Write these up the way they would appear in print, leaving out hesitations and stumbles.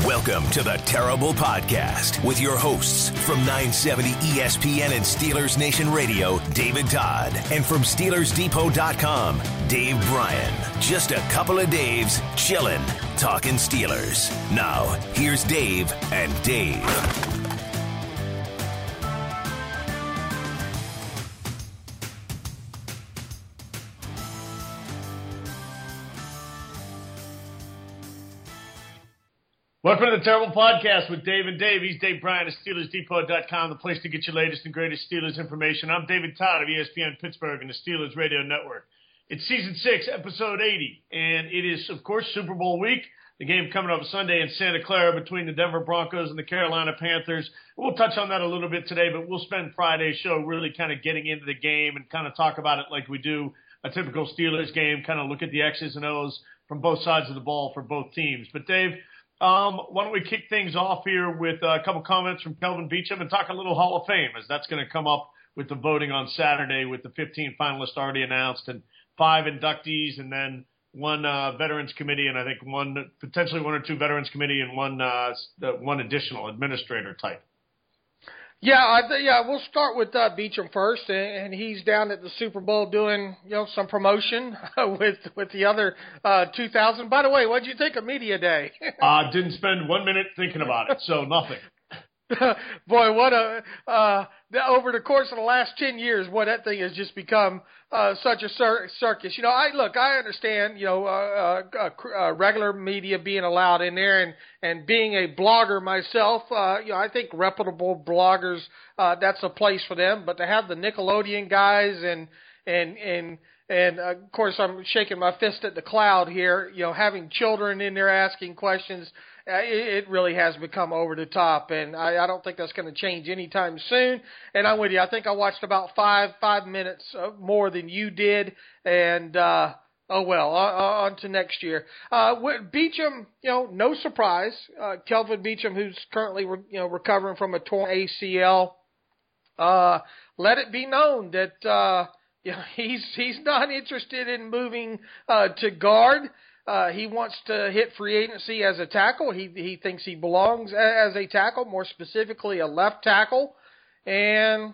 Welcome to the Terrible Podcast with your hosts from 970 ESPN and Steelers Nation Radio, David Todd, and from SteelersDepot.com, Dave Bryan. Just a couple of Daves chilling, talking Steelers. Now, here's Dave and Dave. Welcome to the Terrible Podcast with Dave and Dave. He's Dave Bryan of SteelersDepot.com, the place to get your latest and greatest Steelers information. I'm David Todd of ESPN Pittsburgh and the Steelers Radio Network. It's Season 6, Episode 80, and it is, of course, Super Bowl week. The game coming up Sunday in Santa Clara between the Denver Broncos and the Carolina Panthers. We'll touch on that a little bit today, but we'll spend Friday's show really kind of getting into the game and kind of talk about it like we do a typical Steelers game, kind of look at the X's and O's from both sides of the ball for both teams. But, Dave, why don't we kick things off here with a couple comments from Kelvin Beachum and talk a little Hall of Fame, as that's going to come up with the voting on Saturday with the 15 finalists already announced and 5 inductees and then one Veterans Committee and I think potentially one or two Veterans Committee and one additional administrator type. Yeah, we'll start with Beachum first, and he's down at the Super Bowl doing some promotion with the other 2,000. By the way, what did you think of Media Day? Didn't spend 1 minute thinking about it, so nothing. Boy, what over the course of the last 10 years, that thing has just become such a circus. I understand, regular media being allowed in there and being a blogger myself, I think reputable bloggers, that's a place for them. But to have the Nickelodeon guys and of course I'm shaking my fist at the cloud here, having children in there asking questions, it really has become over the top, and I don't think that's going to change anytime soon. And I'm with you. I think I watched about five minutes more than you did, and on to next year. Beachum, no surprise. Kelvin Beachum, who's currently recovering from a torn ACL, let it be known that he's not interested in moving to guard. He wants to hit free agency as a tackle. He thinks he belongs as a tackle, more specifically a left tackle. And,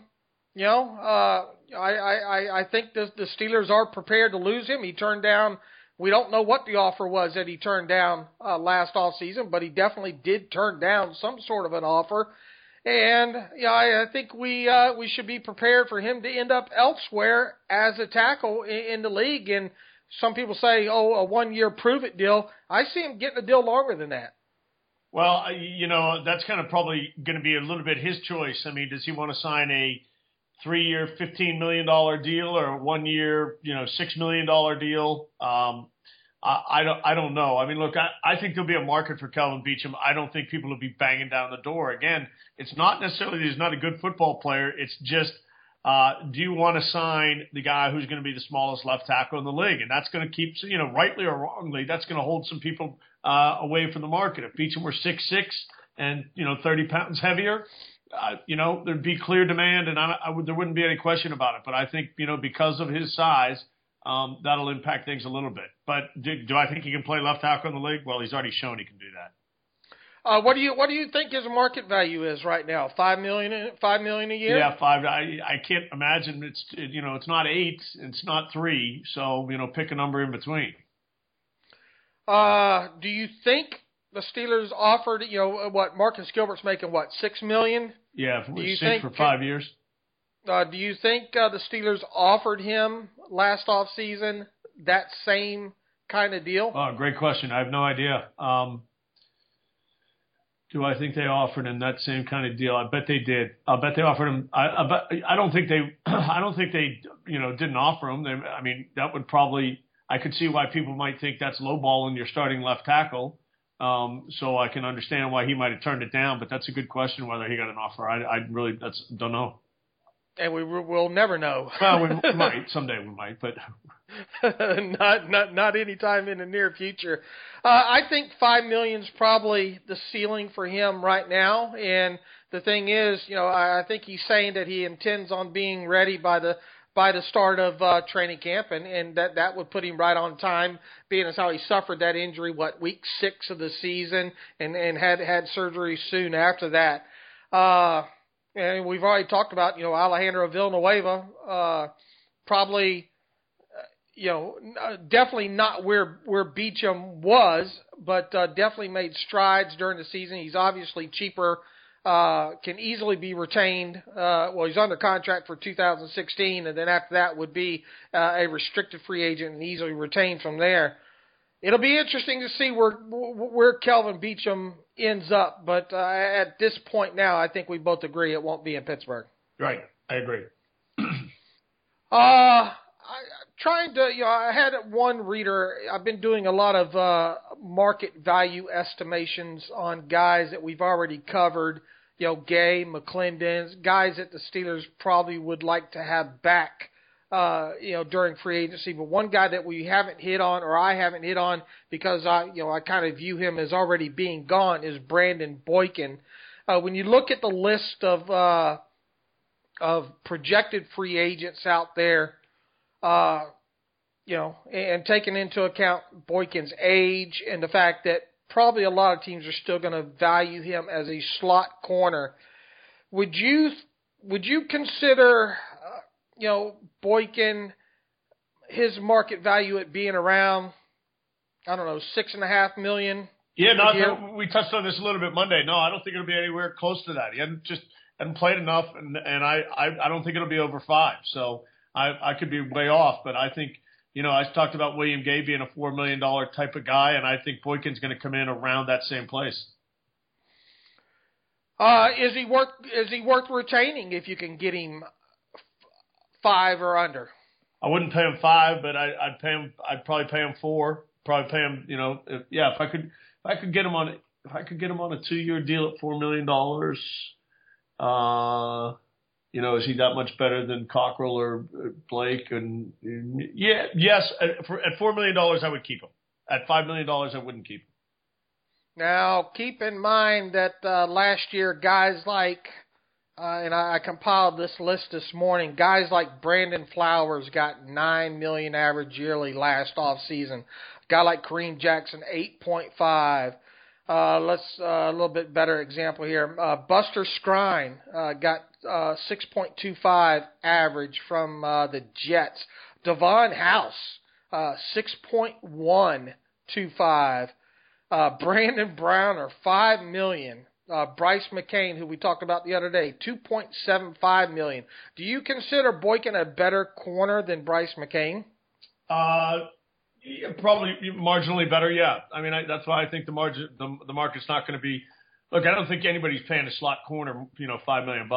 I think the Steelers are prepared to lose him. He turned down, we don't know what the offer was that he turned down last offseason, but he definitely did turn down some sort of an offer. And, I think we should be prepared for him to end up elsewhere as a tackle in the league. And some people say, a 1-year prove-it deal. I see him getting a deal longer than that. Well, that's kind of probably going to be a little bit his choice. I mean, does he want to sign a 3-year, $15 million deal or a 1-year, $6 million deal? I don't know. I mean, look, I think there'll be a market for Kelvin Beachum. I don't think people will be banging down the door. Again, it's not necessarily that he's not a good football player. It's just, do you want to sign the guy who's going to be the smallest left tackle in the league? And that's going to keep, rightly or wrongly, that's going to hold some people away from the market. If Beachum were 6'6" and, 30 pounds heavier, there'd be clear demand, and there wouldn't be any question about it. But I think, because of his size, that'll impact things a little bit. But do I think he can play left tackle in the league? Well, he's already shown he can do that. What do you think his market value is right now? $5 million a year? Yeah, 5. I can't imagine it's not 8, it's not 3. So pick a number in between. Do you think the Steelers offered what Marcus Gilbert's making? What, $6 million? Yeah, 6 for 5 years. Do you think the Steelers offered him last offseason that same kind of deal? Oh, great question. I have no idea. Do I think they offered him that same kind of deal? I bet they did. I bet they offered him. I don't think they. I don't think they. Didn't offer him. That would probably. I could see why people might think that's lowballing your starting left tackle. So I can understand why he might have turned it down. But that's a good question whether he got an offer. I really don't know. And we'll never know. Well, we might someday. We might, but not anytime in the near future. I think $5 million is probably the ceiling for him right now. And the thing is, I think he's saying that he intends on being ready by the by the start of training camp, and that would put him right on time, being as how he suffered that injury, week 6 of the season, and had surgery soon after that. And we've already talked about, Alejandro Villanueva, probably, definitely not where Beachum was, but definitely made strides during the season. He's obviously cheaper, can easily be retained. He's under contract for 2016, and then after that would be a restricted free agent and easily retained from there. It'll be interesting to see where Kelvin Beachum ends up, but at this point now, I think we both agree it won't be in Pittsburgh. Right, I agree. I had one reader. I've been doing a lot of market value estimations on guys that we've already covered. Gay, McClendon, guys that the Steelers probably would like to have back, during free agency. But one guy that we haven't hit on, or I haven't hit on, because I kind of view him as already being gone, is Brandon Boykin. When you look at the list of projected free agents out there, and taking into account Boykin's age and the fact that probably a lot of teams are still going to value him as a slot corner, would you consider, Boykin, his market value at being around, $6.5 million? Yeah, we touched on this a little bit Monday. No, I don't think it'll be anywhere close to that. He hadn't played enough, and I don't think it'll be over 5. So I could be way off, but I think, I talked about William Gay being a $4 million type of guy, and I think Boykin's going to come in around that same place. Is he worth retaining if you can get him 5 or under? I wouldn't pay him 5, but I'd pay him. I'd probably pay him 4. Probably pay him. If I could get him on a 2-year deal at $4 million. Is he that much better than Cockrell or Blake? And yes, at $4 million I would keep him. At $5 million I wouldn't keep him. Now keep in mind that last year guys like, and I compiled this list this morning, guys like Brandon Flowers got $9 million average yearly last off season. A guy like Kareem Jackson 8.5. Let's a little bit better example here. Buster Skrine got 6.25 average from the Jets. Devon House 6.125. Brandon Browner $5 million. Bryce McCain, who we talked about the other day, $2.75 million. Do you consider Boykin a better corner than Bryce McCain? Yeah, probably marginally better, yeah. I mean, that's why I think the market's not going to be. Look, I don't think anybody's paying a slot corner, $5 million.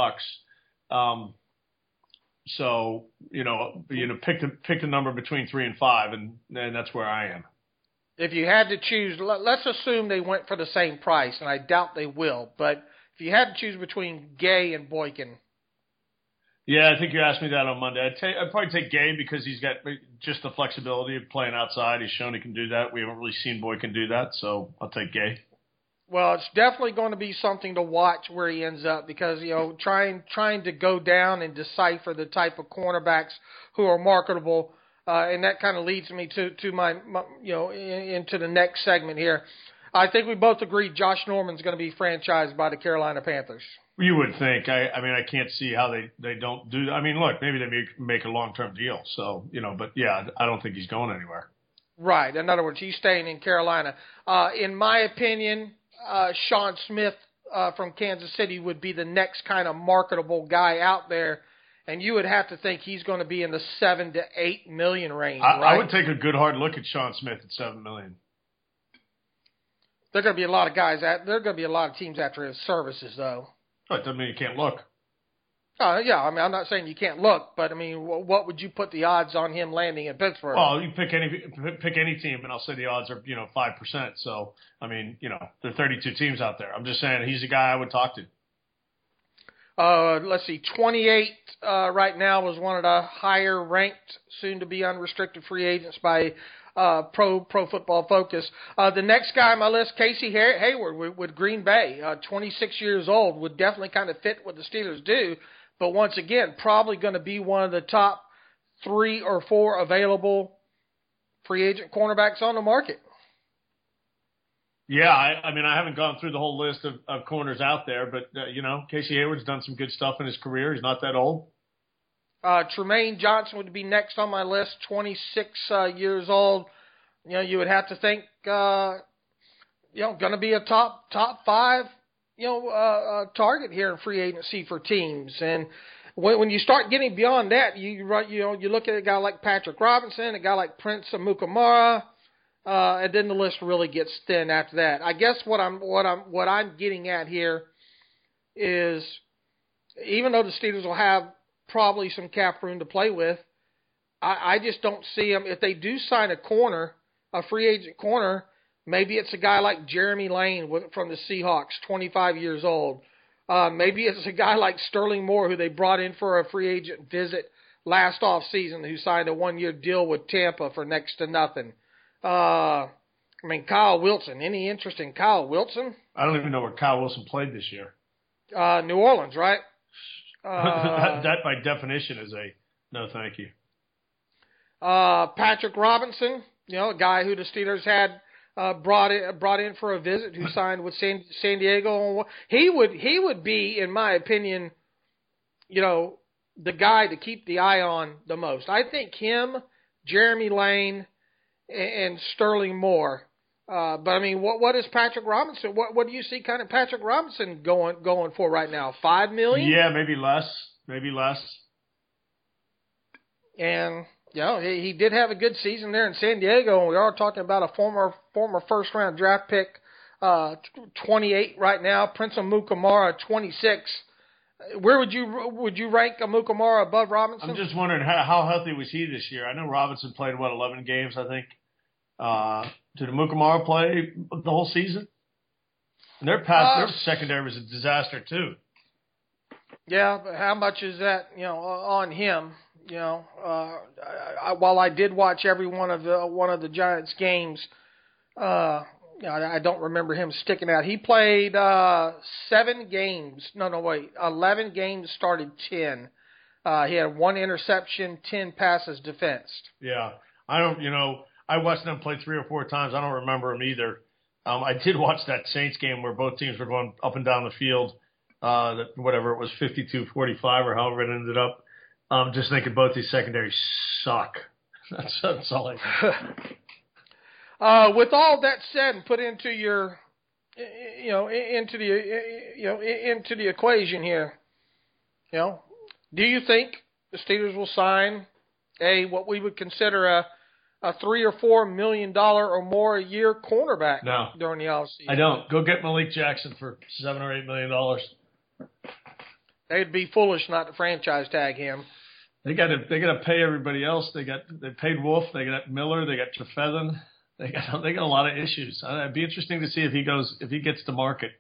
So pick the number between 3 and 5, and that's where I am. If you had to choose, let's assume they went for the same price, and I doubt they will. But if you had to choose between Gay and Boykin. Yeah, I think you asked me that on Monday. I'd probably take Gay because he's got just the flexibility of playing outside. He's shown he can do that. We haven't really seen Boykin do that, so I'll take Gay. Well, it's definitely going to be something to watch where he ends up because, trying to go down and decipher the type of cornerbacks who are marketable, and that kind of leads me to my into the next segment here. I think we both agree Josh Norman's going to be franchised by the Carolina Panthers. You would think. I can't see how they don't do that. I mean, look, maybe they make a long-term deal. So, but yeah, I don't think he's going anywhere. Right. In other words, he's staying in Carolina. In my opinion, Sean Smith from Kansas City would be the next kind of marketable guy out there. And you would have to think he's going to be in the $7 to $8 million range, right? I would take a good hard look at Sean Smith at $7 million. There are going to be a lot of guys. There are going to be a lot of teams after his services, though. That doesn't mean you can't look. Yeah, I mean, I'm not saying you can't look, but I mean, what would you put the odds on him landing in Pittsburgh? Well, you pick any team, and I'll say the odds are 5%. So I mean, there are 32 teams out there. I'm just saying he's a guy I would talk to. Let's see, 28 right now was one of the higher ranked, soon to be unrestricted free agents by Pro Football Focus. The next guy on my list, Casey Hayward with Green Bay, 26 years old, would definitely kind of fit what the Steelers do. But once again, probably going to be one of the top 3 or 4 available free agent cornerbacks on the market. Yeah, I mean, I haven't gone through the whole list of corners out there, but, Casey Hayward's done some good stuff in his career. He's not that old. Tremaine Johnson would be next on my list, 26 years old. You would have to think, going to be a top 5, target here in free agency for teams. And when you start getting beyond that, you look at a guy like Patrick Robinson, a guy like Prince Amukamara, and then the list really gets thin after that. I guess what I'm getting at here is, even though the Steelers will have probably some cap room to play with, I just don't see them. If they do sign a free agent corner, maybe it's a guy like Jeremy Lane from the Seahawks, 25 years old. Maybe it's a guy like Sterling Moore, who they brought in for a free agent visit last offseason, who signed a 1-year deal with Tampa for next to nothing. Kyle Wilson. Any interest in Kyle Wilson? I don't even know where Kyle Wilson played this year. New Orleans, right? That by definition is a no thank you. Patrick Robinson, a guy who the Steelers had brought in for a visit, who signed with San Diego. He would be, in my opinion, the guy to keep the eye on the most. I think him, Jeremy Lane, and Sterling Moore. But I mean, what is Patrick Robinson? What do you see kind of Patrick Robinson going for right now? $5 million? Yeah, maybe less. And he did have a good season there in San Diego, and we are talking about a former first round draft pick, 28 right now. Prince Amukamara, 26. Where would you rank Amukamara above Robinson? I'm just wondering how healthy was he this year? I know Robinson played 11 games, I think. Did Amukamara play the whole season? And their secondary was a disaster too. Yeah, but how much is that on him? While I did watch every one of the Giants games, I don't remember him sticking out. He played 7 games. 11 games, started 10. He had 1 interception, 10 passes defensed. Yeah, I watched them play 3 or 4 times. I don't remember him either. I did watch that Saints game where both teams were going up and down the field. Whatever it was, 52-45 or however it ended up. Just thinking both these secondaries suck. That's all I think. With all that said, and put into your, into the equation here, do you think the Steelers will sign what we would consider a $3 or $4 million or more a year cornerback during the offseason? I don't. Go get Malik Jackson for $7 or $8 million. They'd be foolish not to franchise tag him. They got to pay everybody else. They paid Wolf. They got Miller. They got Trefethen. They got a lot of issues. It'd be interesting to see if he gets to market.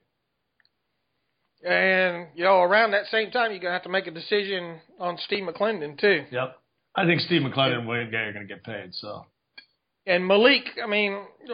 And around that same time, you're gonna have to make a decision on Steve McClendon too. Yep. I think Steve McClendon and Wayne Gay are going to get paid. So, and Malik, I mean,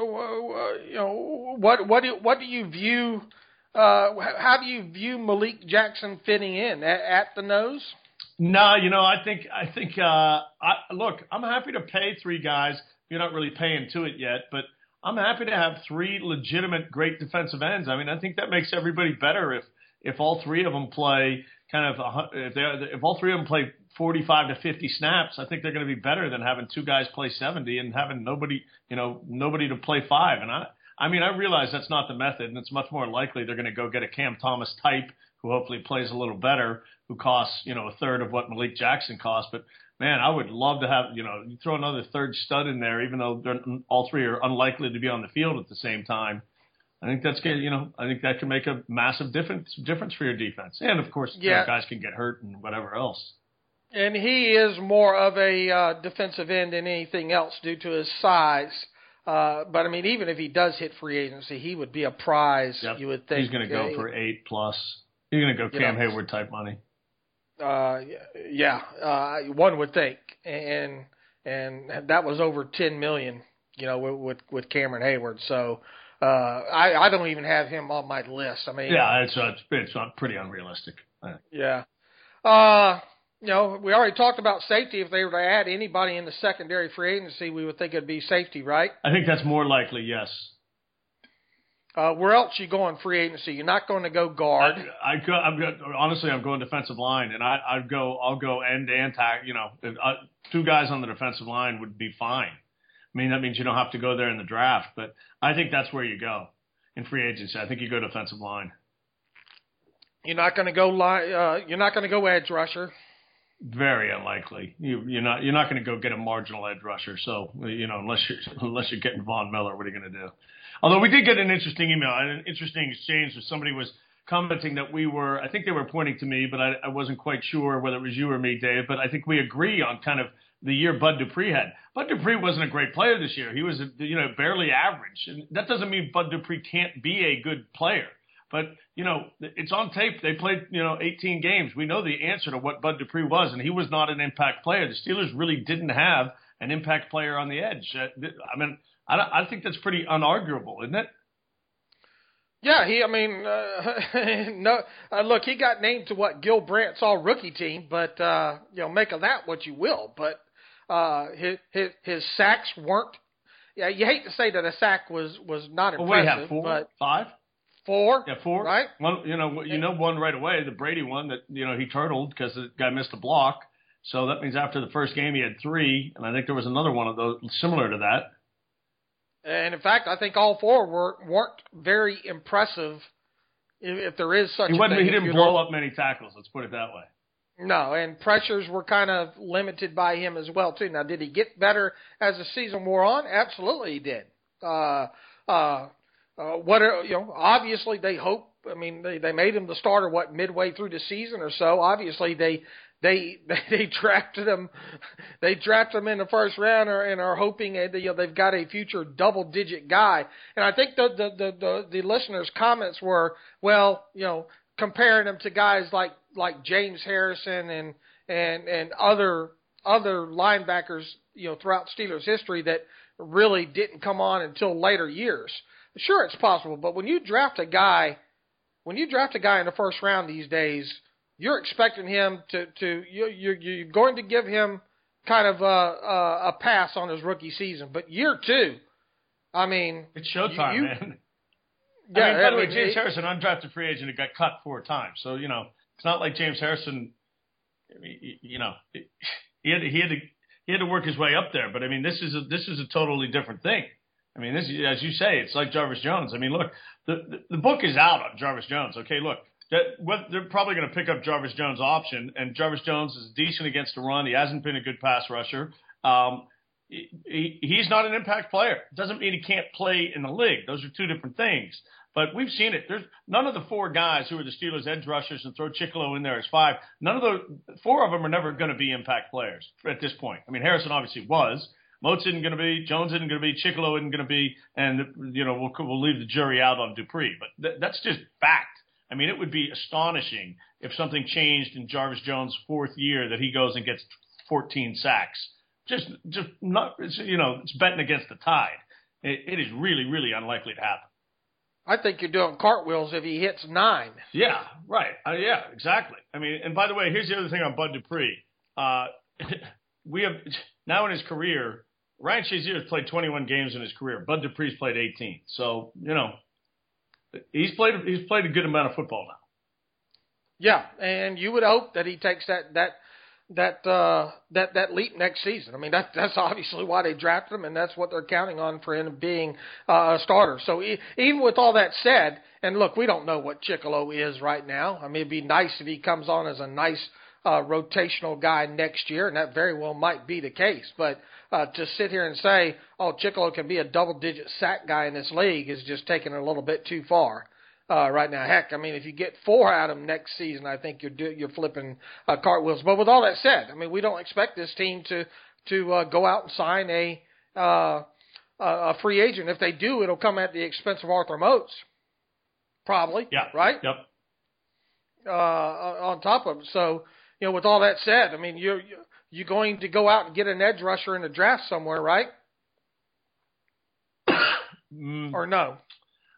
what do you view? How do you view Malik Jackson fitting in at the nose? No, I think look, I'm happy to pay 3 guys. You're not really paying to it yet, but I'm happy to have 3 legitimate great defensive ends. I mean, I think that makes everybody better if all 3 of them play if all 3 of them play 45 to 50 snaps. I think they're going to be better than having 2 guys play 70 and having nobody to play 5. And I realize that's not the method, and it's much more likely they're going to go get a Cam Thomas type who hopefully plays a little better, who costs, a third of what Malik Jackson costs. But man, I would love to have, you throw another third stud in there, even though all 3 are unlikely to be on the field at the same time. I think that's good. I think that can make a massive difference for your defense. And of course, guys can get hurt and whatever else. And he is more of a defensive end than anything else due to his size. But I mean, even if he does hit free agency, he would be a prize. Yep. You would think he's going to go for 8+. He's going to go Cam Hayward type money. One would think, and that was over $10 million, with Cameron Hayward. So I don't even have him on my list. I mean, yeah, it's pretty unrealistic. Yeah. You know, we already talked about safety. If they were to add anybody in the secondary free agency, we would think it'd be safety, right? I think that's more likely, yes. Where else you going free agency? You're not going to go guard. Honestly, I'm going defensive line, and I'll go end and tackle. You know, two guys on the defensive line would be fine. I mean, that means you don't have to go there in the draft, but I think that's where you go in free agency. I think you go defensive line. You're not going to go you're not going to go edge rusher. Very unlikely. You're not going to go get a marginal edge rusher. So unless you're getting Von Miller, what are you going to do? Although we did get an interesting email, an interesting exchange where somebody was commenting that I think they were pointing to me, but I wasn't quite sure whether it was you or me, Dave. But I think we agree on kind of the year Bud Dupree had. Bud Dupree wasn't a great player this year. He was barely average, and that doesn't mean Bud Dupree can't be a good player. But, it's on tape. They played, 18 games. We know the answer to what Bud Dupree was, and he was not an impact player. The Steelers really didn't have an impact player on the edge. I think that's pretty unarguable, isn't it? Yeah, look, he got named to Gil Brandt's all-rookie team, but, make of that what you will. But his sacks weren't – yeah, you hate to say that a sack was not impressive. Well, we have 4, but 5? 4? Yeah, 4. Right? One, one right away, the Brady one that, he turtled because the guy missed a block. So that means after the first game he had 3, and I think there was another one of those similar to that. And, in fact, I think all 4 weren't very impressive, if there is such a thing. He didn't blow up many tackles, let's put it that way. No, and pressures were kind of limited by him as well, too. Now, did he get better as the season wore on? Absolutely he did. Obviously they hope. I mean, they made him the starter midway through the season or so. Obviously they drafted him. They drafted him in the first round and are hoping they've got a future double-digit guy. And I think the listeners' comments were, comparing him to guys like James Harrison and other linebackers throughout Steelers history that really didn't come on until later years. Sure, it's possible, but when you draft a guy in the first round these days, you're expecting him you're going to give him kind of a pass on his rookie season. But year 2, I mean, it's showtime, man. Yeah, by the way, James Harrison, undrafted free agent, it got cut 4 times. So it's not like James Harrison. He had to work his way up there. But I mean, this is a totally different thing. I mean, this, as you say, it's like Jarvis Jones. I mean, look, the book is out on Jarvis Jones. Okay, look, they're probably going to pick up Jarvis Jones' option, and Jarvis Jones is decent against the run. He hasn't been a good pass rusher. He's not an impact player. Doesn't mean he can't play in the league. Those are 2 different things. But we've seen it. There's none of the 4 guys who are the Steelers' edge rushers and throw Chicolo in there as 5. None of the 4 of them are never going to be impact players at this point. I mean, Harrison obviously was. Moats isn't going to be, Jones isn't going to be, Chicolo isn't going to be, and we'll leave the jury out on Dupree. But that's just fact. I mean, it would be astonishing if something changed in Jarvis Jones' 4th year that he goes and gets 14 sacks. Just not, it's betting against the tide. It is really, really unlikely to happen. I think you're doing cartwheels if he hits 9. Yeah, right. Yeah, exactly. I mean, and by the way, here's the other thing on Bud Dupree. We have now in his career, Ryan Shazier has played 21 games in his career. Bud Dupree's played 18. So, he's played a good amount of football now. Yeah, and you would hope that he takes that leap next season. I mean, that's obviously why they drafted him, and that's what they're counting on for him being a starter. So even with all that said, and look, we don't know what Chicolo is right now. I mean, it'd be nice if he comes on as a nice rotational guy next year, and that very well might be the case. But to sit here and say, Chicolo can be a double-digit sack guy in this league is just taking it a little bit too far right now. Heck, I mean, if you get 4 out of him next season, I think you're flipping cartwheels. But with all that said, I mean, we don't expect this team to go out and sign a free agent. If they do, it'll come at the expense of Arthur Moats, probably. Yeah. Right. Yep. On top of it, so. With all that said, I mean, you're going to go out and get an edge rusher in the draft somewhere, right? Or no?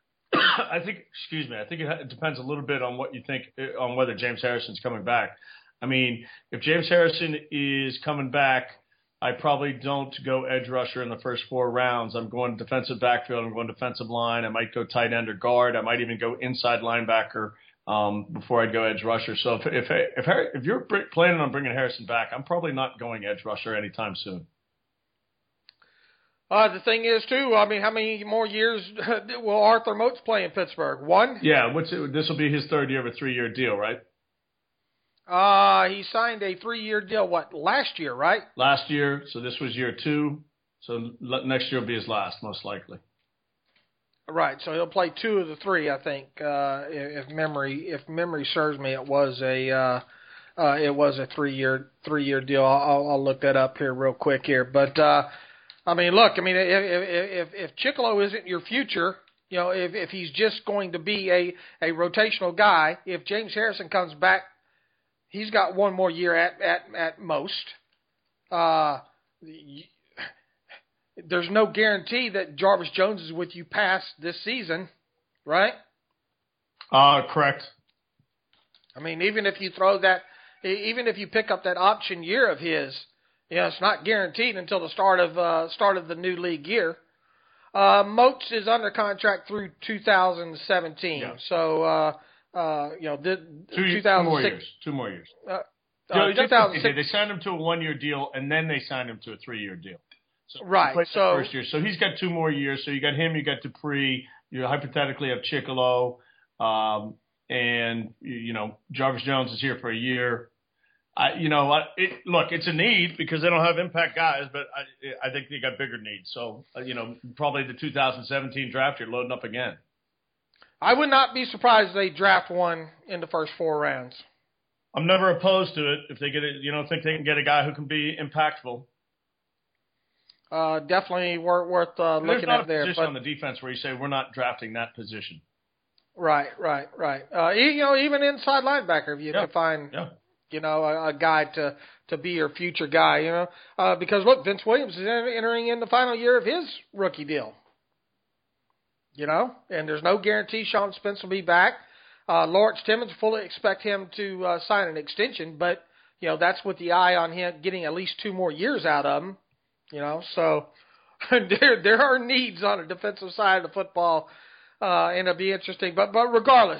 I think it depends a little bit on what you think on whether James Harrison's coming back. I mean, if James Harrison is coming back, I probably don't go edge rusher in the first 4 rounds. I'm going defensive backfield. I'm going defensive line. I might go tight end or guard. I might even go inside linebacker before I'd go edge rusher. So if you're planning on bringing Harrison back, I'm probably not going edge rusher anytime soon. The thing is, too, I mean, how many more years will Arthur Moats play in Pittsburgh? 1? Yeah, this will be his 3rd year of a 3-year deal, right? He signed a 3-year deal, last year, right? Last year, so this was year 2. So next year will be his last, most likely. Right, so he'll play 2 of the 3, I think. If memory serves me, it was a 3-year deal. I'll look that up here real quick here. But I mean, look, I mean, if Chickillo isn't your future, you know, if he's just going to be a rotational guy, if James Harrison comes back, he's got 1 more year at most. There's no guarantee that Jarvis Jones is with you past this season, right? Correct. I mean, even if you pick up that option year of his, you know, it's not guaranteed until the start of the new league year. Moats is under contract through 2017, yeah. So you know, 2 more years. They signed him to a 1-year deal, and then they signed him to a 3-year deal. So right. So first year, so he's got 2 more years. So you got him, you got Dupree, you hypothetically have Chickillo, and you know Jarvis Jones is here for a year. Look, it's a need because they don't have impact guys, but I think they got bigger needs. So probably the 2017 draft you're loading up again. I would not be surprised if they draft one in the first 4 rounds. I'm never opposed to it if they get it. Think they can get a guy who can be impactful. Definitely worth looking at there. There's not a position on the defense where you say we're not drafting that position. Right. Even inside linebacker, if you can find, a guy to be your future guy, because look, Vince Williams is entering in the final year of his rookie deal. And there's no guarantee Sean Spence will be back. Lawrence Timmons, fully expect him to sign an extension, but that's with the eye on him getting at least 2 more years out of him. So there are needs on the defensive side of the football, and it'll be interesting. But regardless,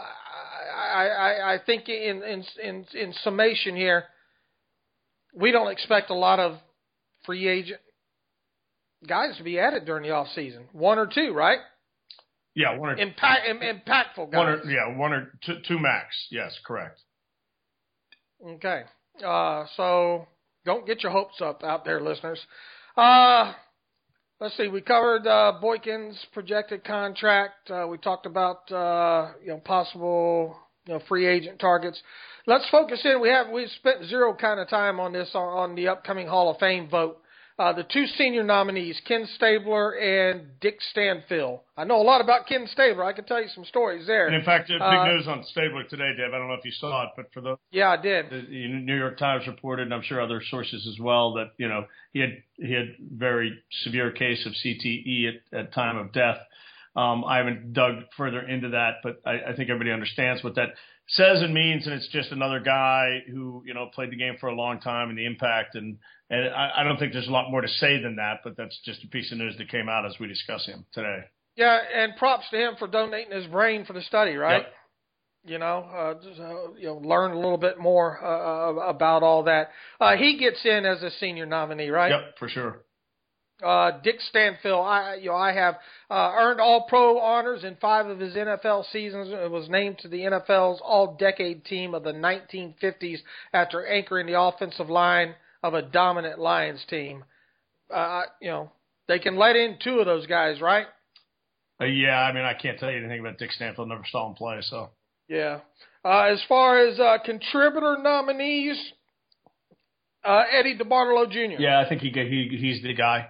I think in summation here, we don't expect a lot of free agent guys to be added during the off season. 1 or 2, right? Yeah, 1 or 2. Impactful guys. 1 or 2 max. Yes, correct. Okay. So don't get your hopes up out there, listeners. Let's see. We covered Boykin's projected contract. We talked about possible free agent targets. Let's focus in. We've spent zero kind of time on this on the upcoming Hall of Fame vote. The 2 senior nominees, Ken Stabler and Dick Stanfill. I know a lot about Ken Stabler. I can tell you some stories there. And in fact, big news on Stabler today, Dave. I don't know if you saw it, but for the I did. The New York Times reported, and I'm sure other sources as well, that he had very severe case of CTE at time of death. I haven't dug further into that, but I think everybody understands what that says and means, and it's just another guy who played the game for a long time and the impact, and I don't think there's a lot more to say than that, but that's just a piece of news that came out as we discuss him today. Yeah, and props to him for donating his brain for the study, right? Yep. Learn a little bit more about all that. He gets in as a senior nominee, right? Yep, for sure. Dick Stanfill, I have earned All-Pro honors in 5 of his NFL seasons. It was named to the NFL's All-Decade Team of the 1950s after anchoring the offensive line of a dominant Lions team. They can let in 2 of those guys, right? Yeah, I mean, I can't tell you anything about Dick Stanfill. Never saw him play, so. Yeah. As far as contributor nominees, Eddie DeBartolo Jr. Yeah, I think he's the guy.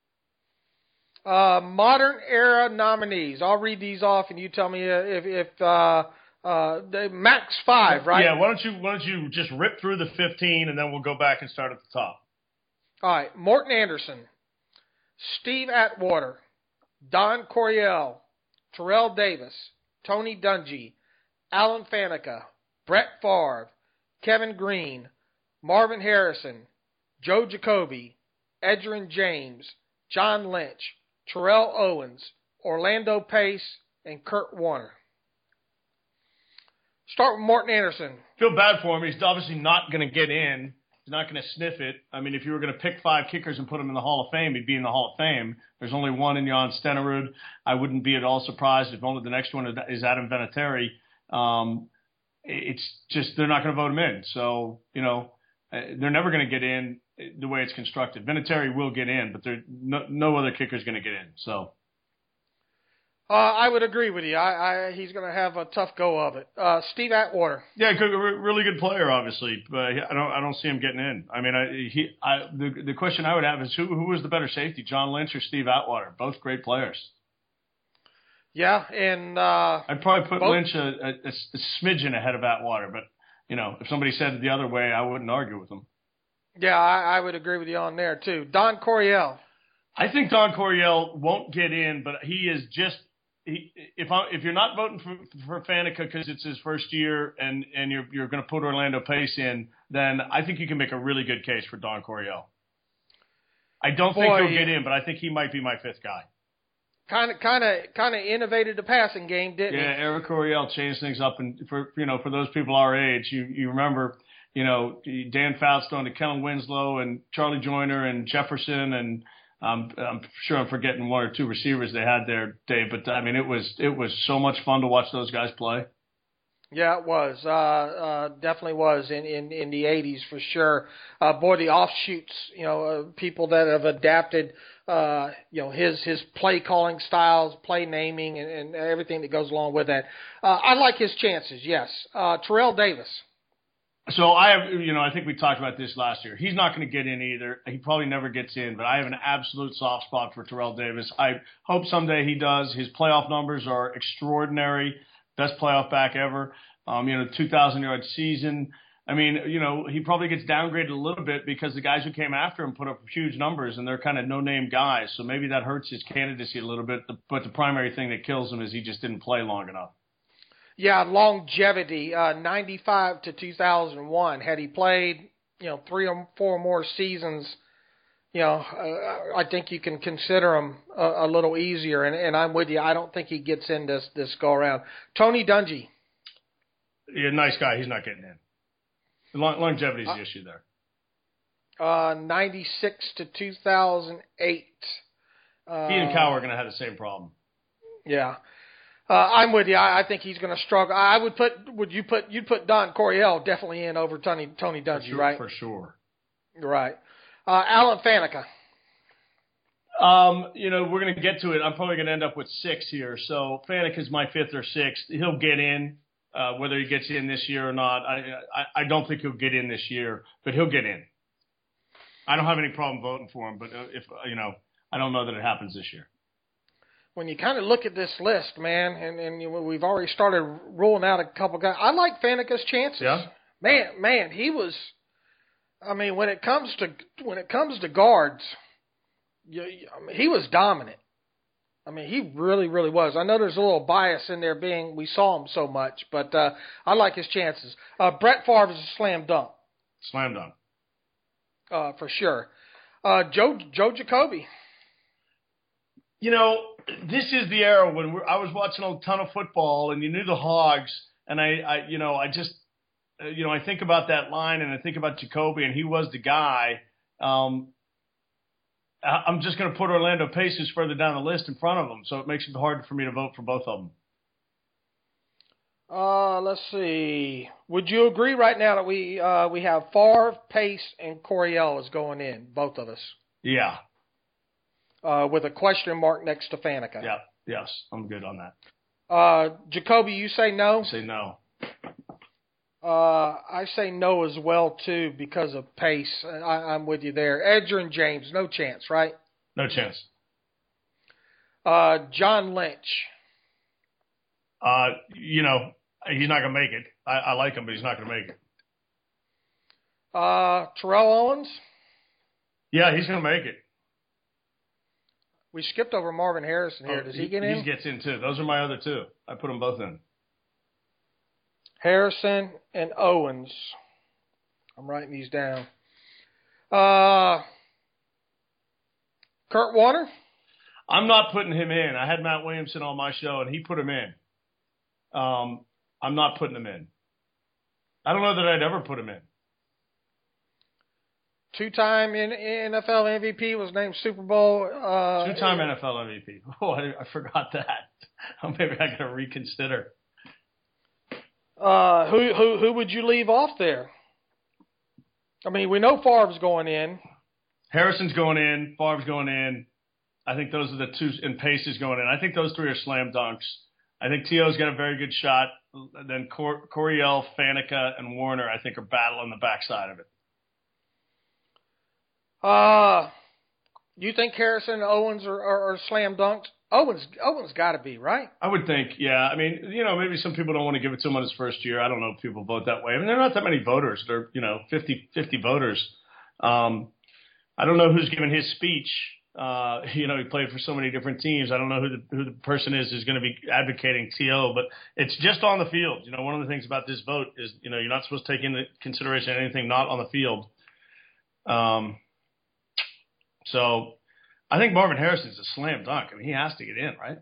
Modern era nominees. I'll read these off, and you tell me if max 5, right? Yeah. Why don't you just rip through the 15, and then we'll go back and start at the top. All right. Morton Anderson, Steve Atwater, Don Coryell, Terrell Davis, Tony Dungy, Alan Faneca, Brett Favre, Kevin Green, Marvin Harrison, Joe Jacoby, Edgerrin James, John Lynch, Terrell Owens, Orlando Pace, and Kurt Warner. Start with Morton Anderson. Feel bad for him. He's obviously not going to get in. He's not going to sniff it. I mean, if you were going to pick 5 kickers and put him in the Hall of Fame, he'd be in the Hall of Fame. There's only one in Jan Stenerud. I wouldn't be at all surprised if only the next one is Adam Vinatieri. It's just they're not going to vote him in. So, they're never going to get in the way it's constructed. Vinatieri will get in, but no other kicker is going to get in. So. I would agree with you. He's going to have a tough go of it. Steve Atwater. Yeah, really good player, obviously, but I don't see him getting in. I mean, the question I would have is who was the better safety, John Lynch or Steve Atwater? Both great players. Yeah, and I'd probably put Lynch a smidgen ahead of Atwater, but if somebody said it the other way, I wouldn't argue with them. Yeah, I would agree with you on there too. Don Coryell. I think Don Coryell won't get in, but he is just. If you're not voting for Faneca because it's his first year and you're going to put Orlando Pace in, then I think you can make a really good case for Don Coryell. I don't think he'll get in, but I think he might be my 5th guy. Kind of innovated the passing game, didn't he? Yeah, Eric Coryell changed things up, and for those people our age, you remember Dan Fausto and Kellen Winslow and Charlie Joyner and Jefferson and. I'm sure I'm forgetting 1 or 2 receivers they had there, Dave. But I mean, it was so much fun to watch those guys play. Yeah, it was. Definitely was in the 80s for sure. Boy, the offshoots, people that have adapted, his play calling styles, play naming, and everything that goes along with that. I like his chances. Yes. Terrell Davis. So I think we talked about this last year. He's not going to get in either. He probably never gets in, but I have an absolute soft spot for Terrell Davis. I hope someday he does. His playoff numbers are extraordinary. Best playoff back ever. 2,000-yard season. I mean, he probably gets downgraded a little bit because the guys who came after him put up huge numbers and they're kind of no-name guys. So maybe that hurts his candidacy a little bit. But the primary thing that kills him is he just didn't play long enough. Yeah, longevity, 95 to 2001. Had he played, 3 or 4 more seasons, I think you can consider him a little easier. And I'm with you. I don't think he gets in this go around. Tony Dungy. Yeah, nice guy. He's not getting in. Longevity is the issue there. 96 to 2008. He and Cow are going to have the same problem. Yeah. I'm with you. I think he's going to struggle. You'd put Don Coryell definitely in over Tony Dungy, right? For sure. Right. Alan Faneca. We're going to get to it. I'm probably going to end up with 6 here. So Faneca's my 5th or 6th. He'll get in, whether he gets in this year or not. I don't think he'll get in this year, but he'll get in. I don't have any problem voting for him, but I don't know that it happens this year. When you kind of look at this list, man, and we've already started ruling out a couple guys. I like Faneca's chances. Yeah. Man, he was. I mean, when it comes to guards, he was dominant. I mean, he really, really was. I know there's a little bias in there being we saw him so much, but I like his chances. Brett Favre is a slam dunk. Slam dunk. For sure. Joe Jacoby. This is the era when I was watching a ton of football, and you knew the Hogs, and I think about that line, and I think about Jacoby, and he was the guy. I'm just going to put Orlando Pace further down the list in front of him, so it makes it hard for me to vote for both of them. Let's see. Would you agree right now that we have Favre, Pace, and Coryell is going in, both of us? Yeah. With a question mark next to Faneca. Yeah. Yes, I'm good on that. Jacoby, you say no? I say no. I say no as well, too, because of Pace. I'm with you there. Edgerrin James, no chance, right? No chance. John Lynch. He's not going to make it. I like him, but he's not going to make it. Terrell Owens? Yeah, he's going to make it. We skipped over Marvin Harrison here. Does he get in? He gets in, too. Those are my other 2. I put them both in. Harrison and Owens. I'm writing these down. Kurt Warner? I'm not putting him in. I had Matt Williamson on my show, and he put him in. I'm not putting him in. I don't know that I'd ever put him in. Two-time NFL MVP, was named Super Bowl. Two-time NFL MVP. Oh, I forgot that. Maybe I got to reconsider. Who would you leave off there? I mean, we know Favre's going in. Harrison's going in. Favre's going in. I think those are the two, and Pace is going in. I think those three are slam dunks. I think T.O.'s got a very good shot. Then Coryell, Faneca, and Warner, I think, are battling the backside of it. You think Harrison and Owens are slam dunks? Owens got to be, right? I would think, yeah. I mean, maybe some people don't want to give it to him on his first year. I don't know if people vote that way. I mean, there are not that many voters. There are, 50 voters. I don't know who's giving his speech. He played for so many different teams. I don't know who the person is who's going to be advocating T.O., but it's just on the field. One of the things about this vote is, you're not supposed to take into consideration anything not on the field. So I think Marvin Harrison's a slam dunk. I mean, he has to get in, right?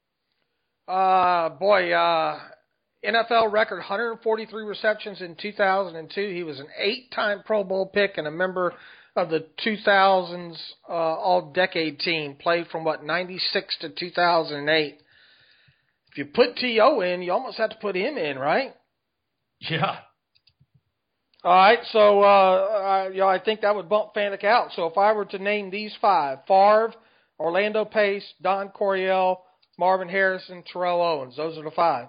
NFL record 143 receptions in 2002. He was an 8-time Pro Bowl pick and a member of the 2000s All-Decade team. Played from, 96 to 2008. If you put T.O. in, you almost have to put him in, right? Yeah. All right, so I think that would bump Faneca out. So if I were to name these 5, Favre, Orlando Pace, Don Coryell, Marvin Harrison, Terrell Owens, those are the 5.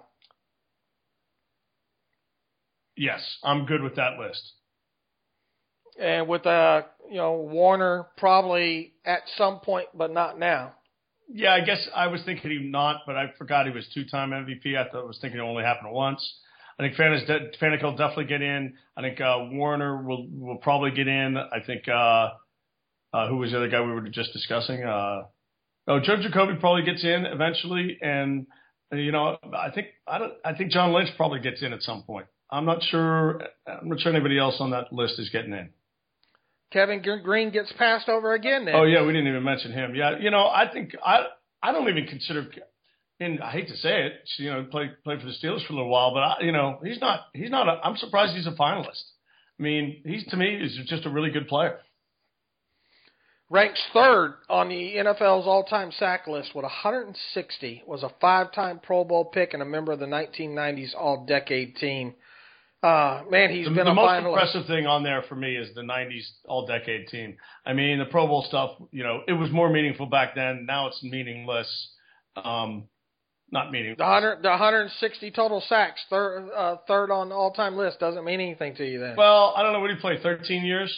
Yes, I'm good with that list. And with Warner probably at some point, but not now. Yeah, I guess I was thinking him not, but I forgot he was 2-time MVP. I was thinking it only happened once. I think Faneca will definitely get in. I think Warner will probably get in. I think who was the other guy we were just discussing? Joe Jacoby probably gets in eventually, and I think John Lynch probably gets in at some point. I'm not sure anybody else on that list is getting in. Kevin Green gets passed over again then. Oh yeah, we didn't even mention him. Yeah, I think I don't even consider. And I hate to say it, played for the Steelers for a little while, but he's not. I'm surprised he's a finalist. I mean, to me is just a really good player. Ranks 3rd on the NFL's all-time sack list with 160. Was a 5-time Pro Bowl pick and a member of the 1990s All-Decade team. Man, he's been a finalist. The most impressive thing on there for me is the 90s All-Decade team. I mean, the Pro Bowl stuff, it was more meaningful back then. Now it's meaningless. Not meaningless. The 160 total sacks, third on the all-time list, doesn't mean anything to you then. Well, I don't know. What did he play, 13 years?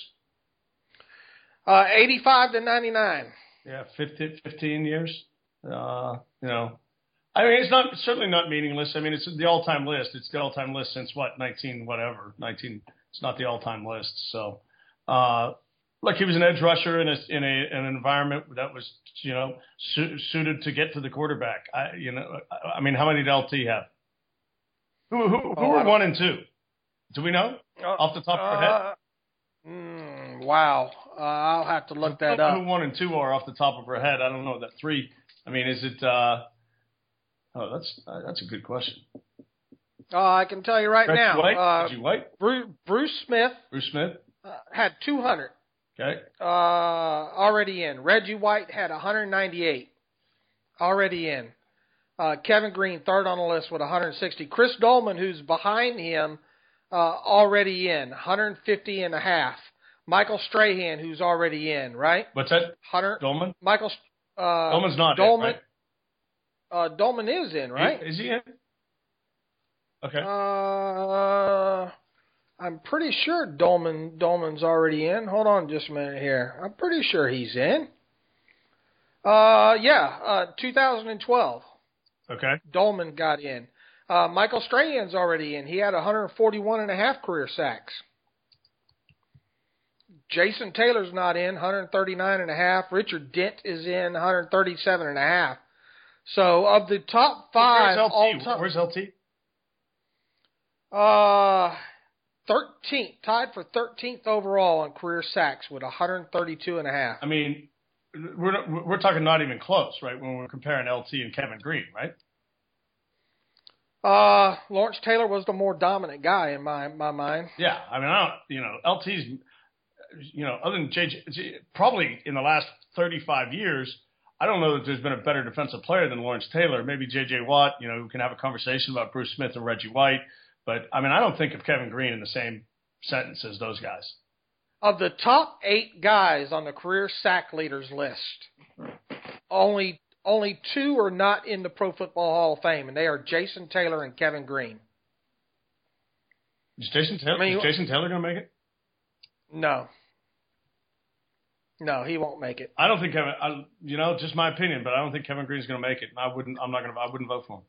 85 to 99. Yeah, 15 years. I mean, it's certainly not meaningless. I mean, it's the all-time list. It's the all-time list since 19 whatever. It's not the all-time list. So, look, he was an edge rusher in an environment that was, suited to get to the quarterback. I mean, how many did LT have? Who were 1 and 2? Do we know off the top of our head? Wow, I'll have to look that up. Who 1 and 2 are off the top of our head? I don't know that 3. I mean, is it? That's a good question. I can tell you right now. Reggie White. Bruce Smith. Bruce Smith had 200. Okay. Already in. Reggie White had 198. Already in. Kevin Green, 3rd on the list with 160. Chris Dolman, who's behind him, already in, 150 and a half. Michael Strahan, who's already in, right? What's that? Dolman? Dolman's not Dolman. in, right? Dolman is in, right? Is he in? Okay. I'm pretty sure Dolman's already in. Hold on just a minute here. I'm pretty sure he's in. 2012. Okay. Dolman got in. Michael Strahan's already in. He had 141 and a half career sacks. Jason Taylor's not in, 139 and a half. Richard Dent is in, 137 and a half. So of the top 5 all time. Where's LT? 13th, tied for 13th overall on career sacks with 132.5. I mean, we're talking not even close, right? When we're comparing LT and Kevin Green, right? Lawrence Taylor was the more dominant guy in my mind. Yeah, I mean, LT's, other than JJ, probably in the last 35 years, I don't know that there's been a better defensive player than Lawrence Taylor. Maybe J.J. Watt, we can have a conversation about Bruce Smith and Reggie White. But, I mean, I don't think of Kevin Green in the same sentence as those guys. Of the top 8 guys on the career sack leaders list, only 2 are not in the Pro Football Hall of Fame, and they are Jason Taylor and Kevin Green. Is Jason Taylor going to make it? No. No, he won't make it. I don't think Kevin. Just my opinion, but I don't think Kevin Green's going to make it. And I wouldn't vote for him.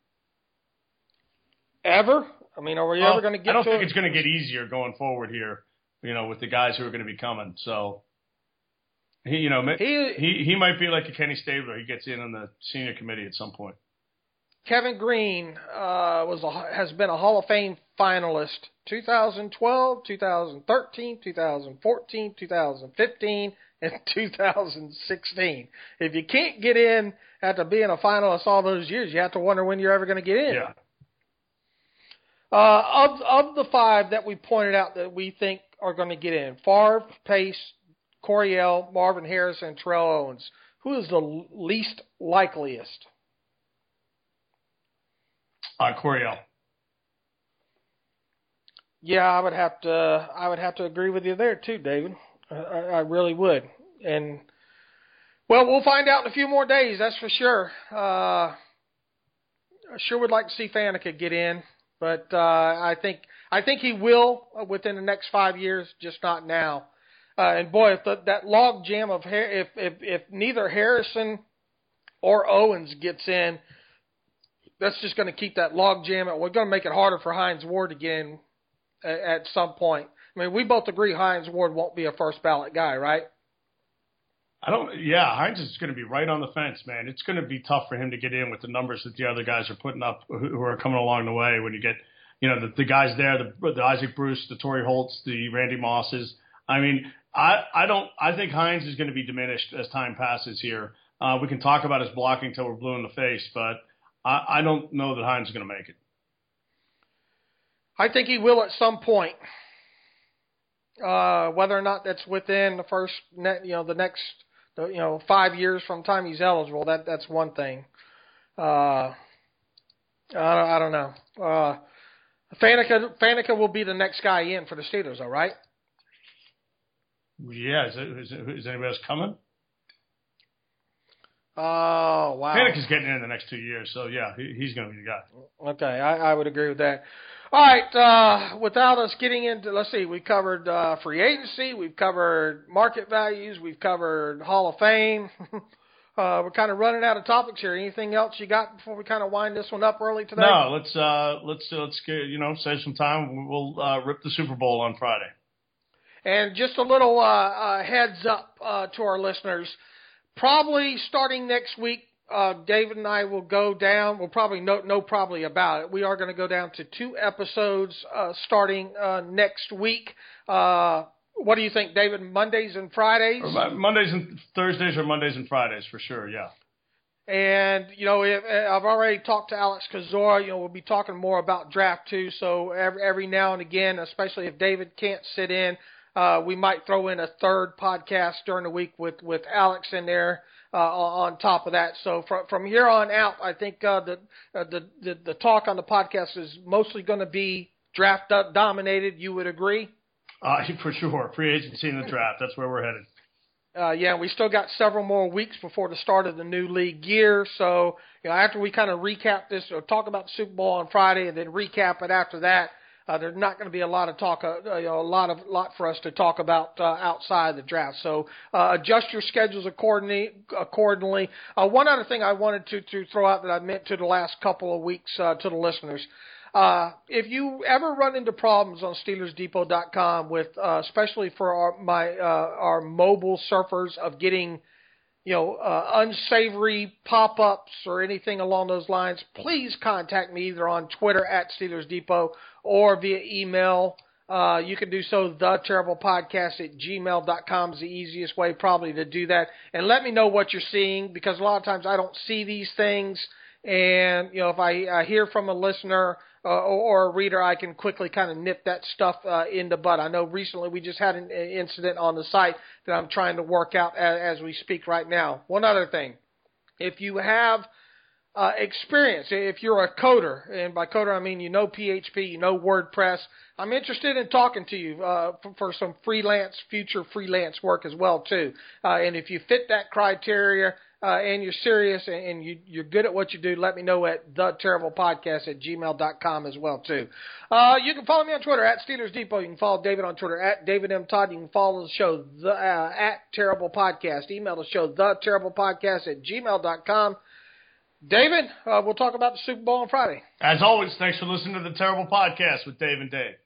Ever? I mean, are we ever going to get? I don't think it's going to get easier going forward here. With the guys who are going to be coming. So he might be like a Kenny Stabler. He gets in on the senior committee at some point. Kevin Green has been a Hall of Fame finalist 2012, 2013, 2014, 2015, and 2016. If you can't get in after being a finalist all those years, you have to wonder when you're ever going to get in. Yeah. Of the 5 that we pointed out that we think are going to get in, Favre, Pace, Coryell, Marvin Harrison, and Terrell Owens, who is the least likeliest? Coryell. Yeah, I would have to agree with you there too, David. I really would. And well, we'll find out in a few more days, that's for sure. I sure would like to see Faneca get in, but I think he will within the next 5 years, just not now. And boy, if that log jam of if neither Harrison or Owens gets in, that's just going to keep that log jam. We're going to make it harder for Hines Ward to get in at some point. I mean, we both agree Hines Ward won't be a first ballot guy, right? Hines is going to be right on the fence, man. It's going to be tough for him to get in with the numbers that the other guys are putting up who are coming along the way. When you get, the guys there, the Isaac Bruce, the Torrey Holtz, the Randy Mosses. I mean, I think Hines is going to be diminished as time passes here. We can talk about his blocking till we're blue in the face, but I don't know that Hines is going to make it. I think he will at some point. Whether or not that's within the first, the next, 5 years from the time he's eligible, that's one thing. I don't know. Faneca will be the next guy in for the Steelers, all right? Yeah, is anybody else coming? Oh, wow. Faneca's getting in the next 2 years, so yeah, he's going to be the guy. Okay, I would agree with that. All right, without us getting into, let's see, we covered free agency, we've covered market values, we've covered Hall of Fame. We're kind of running out of topics here. Anything else you got before we kind of wind this one up early today? No, let's get, save some time. We'll rip the Super Bowl on Friday. And just a little heads up to our listeners. Probably starting next week, David and I will go down. We'll probably know probably about it. We are going to go down to 2 episodes starting next week. What do you think, David? Mondays and Fridays? Mondays and Thursdays or Mondays and Fridays for sure, yeah. And, I've already talked to Alex Kozora. We'll be talking more about draft too. So every now and again, especially if David can't sit in, we might throw in a third podcast during the week with Alex in there on top of that. So from here on out, I think the talk on the podcast is mostly going to be draft dominated. You would agree? For sure. Free agency and the draft. That's where we're headed. Yeah, we still got several more weeks before the start of the new league year. So after we kind of recap this or talk about the Super Bowl on Friday and then recap it after that, there's not going to be a lot of talk, a lot for us to talk about outside the draft. So adjust your schedules accordingly. One other thing I wanted to throw out that I meant to the last couple of weeks to the listeners. If you ever run into problems on SteelersDepot.com with, especially for our mobile surfers of getting, unsavory pop-ups or anything along those lines, please contact me either on Twitter @SteelersDepot or via email You can do so, theterriblepodcast@gmail.com is the easiest way probably to do that. And let me know what you're seeing, because a lot of times I don't see these things. And, if I hear from a listener or a reader, I can quickly kind of nip that stuff in the bud. I know recently we just had an incident on the site that I'm trying to work out as we speak right now. One other thing, if you have experience, if you're a coder, and by coder I mean PHP, WordPress, I'm interested in talking to you for some future freelance work as well too. And if you fit that criteria, and you're serious and you're good at what you do, let me know at theterriblepodcast@gmail.com as well, too. You can follow me on Twitter at Steelers Depot. You can follow David on Twitter at David M. Todd. You can follow the show at Terrible Podcast. Email the show, theterriblepodcast@gmail.com. David, we'll talk about the Super Bowl on Friday. As always, thanks for listening to the Terrible Podcast with Dave and Dave.